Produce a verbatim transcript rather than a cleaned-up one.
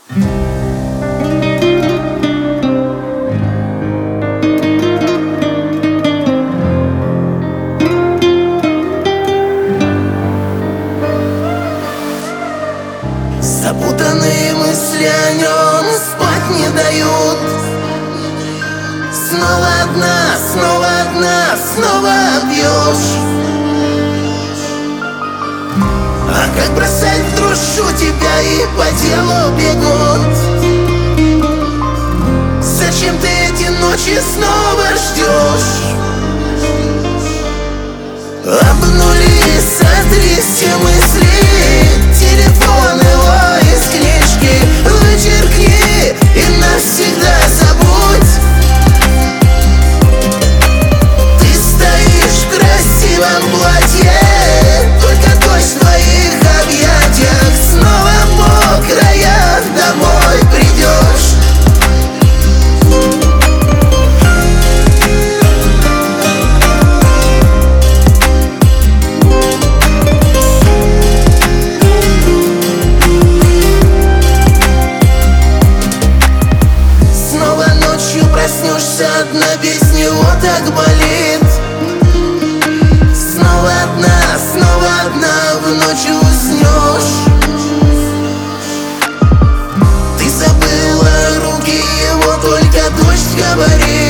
Запутанные мысли о нем спать не дают. Снова одна, снова одна, снова бьешь. А как бросать в душу тебя и по телу бегут? Зачем ты эти ночи снова ждешь? Обнули, сотри все мысли, телефон его из книжки вычеркни и навсегда забудь. Ты стоишь в красивом платье, только дождь в твоих объятиях. Снова мокрая домой придешь. Проснешься одна, без него так болит. Снова одна, снова одна, в ночь уснешь. Ты забыла руки его, только дождь говорит.